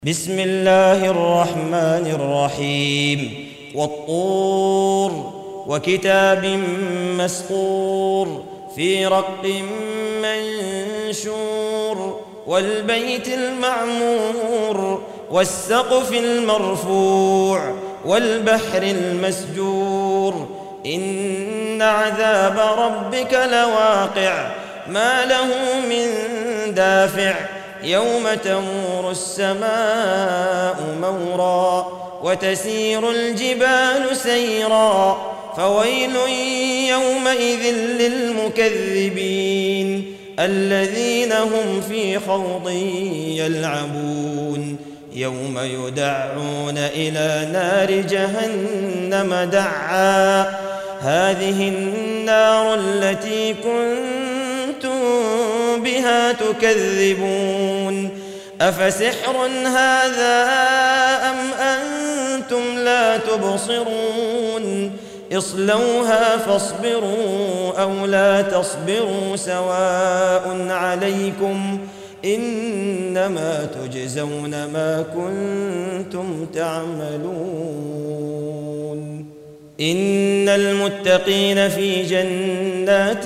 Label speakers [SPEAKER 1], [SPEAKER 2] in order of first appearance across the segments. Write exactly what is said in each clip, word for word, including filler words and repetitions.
[SPEAKER 1] بسم الله الرحمن الرحيم والطور وكتاب مسطور في رق منشور والبيت المعمور والسقف المرفوع والبحر المسجور إن عذاب ربك لواقع ما له من دافع يوم تمور السماء مورا وتسير الجبال سيرا فويل يومئذ للمكذبين الذين هم في خوض يلعبون يوم يدعون إلى نار جهنم دعا هذه النار التي كنتم بها تكذبون أفسحر هذا أم أنتم لا تبصرون اصلوها فاصبروا أو لا تصبروا سواء عليكم إنما تجزون ما كنتم تعملون إن المتقين في جنات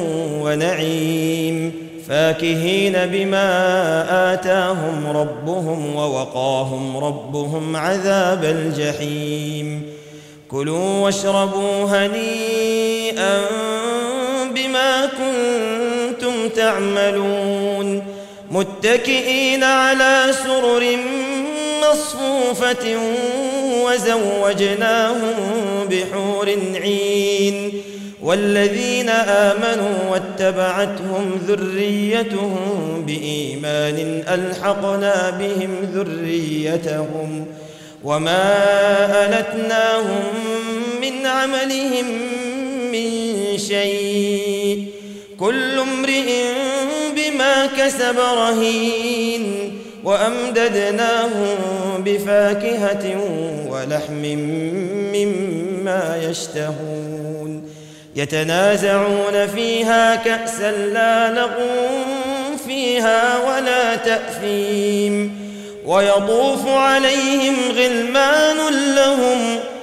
[SPEAKER 1] ونعيم فاكهين بما آتاهم ربهم ووقاهم ربهم عذاب الجحيم كلوا واشربوا هنيئا بما كنتم تعملون متكئين على سرر مصفوفة وزوجناهم بحور عين والذين آمنوا واتبعتهم ذريتهم بإيمان ألحقنا بهم ذريتهم وما ألتناهم من عملهم من شيء كل امرئ بما كسب رهين وأمددناهم بفاكهة ولحم مما يشتهون يتنازعون فيها كأسا لا لغو فيها ولا تأثيم ويطوف عليهم غلمان لهم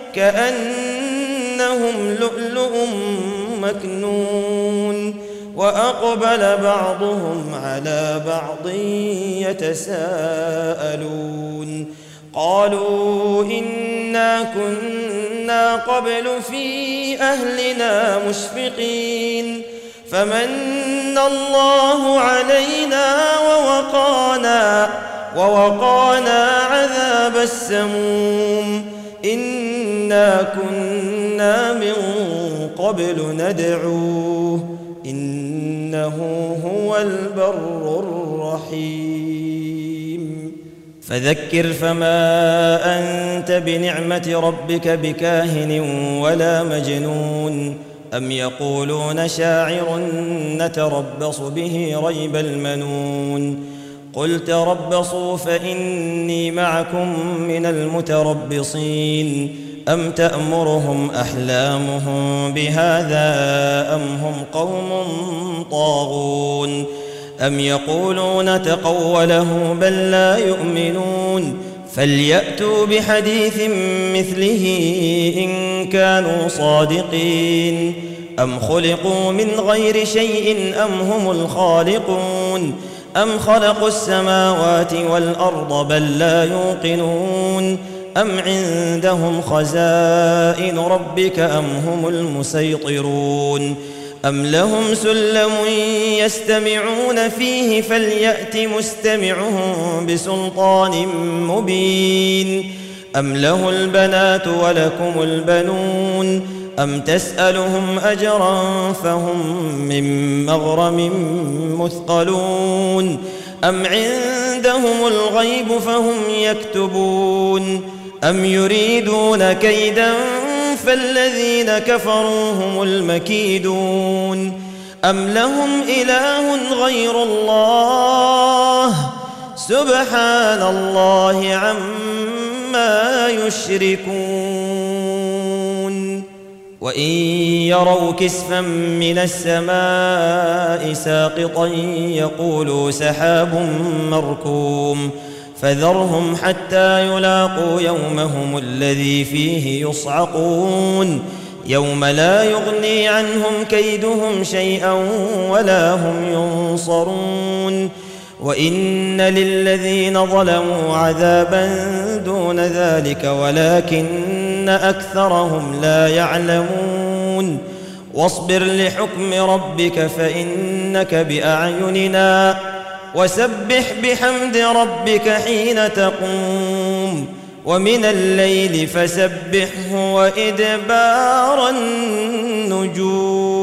[SPEAKER 1] كأنهم لؤلؤ مكنون وأقبل بعضهم على بعض يتساءلون قالوا إنا كنا قبل في أهلنا مشفقين فمن الله علينا ووقانا ووقانا عذاب السموم إنا كنا من قبل ندعوه إنه هو البر الرحيم فذكر فما أنت بنعمة ربك بكاهن ولا مجنون أم يقولون شاعر نتربص به ريب المنون قل تربصوا فإني معكم من المتربصين أم تأمرهم أحلامهم بهذا أم هم قوم طاغون أم يقولون تقوله بل لا يؤمنون فليأتوا بحديث مثله إن كانوا صادقين أم خلقوا من غير شيء أم هم الخالقون أم خلقوا السماوات والأرض بل لا يوقنون أم عندهم خزائن ربك أم هم المسيطرون أم لهم سلم يستمعون فيه فليأت مستمعهم بسلطان مبين أم له البنات ولكم البنون أم تسألهم أجرا فهم من مغرم مثقلون أم عندهم الغيب فهم يكتبون أم يريدون كيدا فالذين كفروا هم المكيدون أم لهم إله غير الله سبحان الله عما يشركون وإن يروا كسفا من السماء ساقطا يقولوا سحاب مركوم فذرهم حتى يلاقوا يومهم الذي فيه يصعقون يوم لا يغني عنهم كيدهم شيئا ولا هم ينصرون وإن للذين ظلموا عذابا دون ذلك ولكن أكثرهم لا يعلمون واصبر لحكم ربك فإنك بأعيننا وسبح بحمد ربك حين تقوم ومن الليل فسبحه وإدبار النجوم.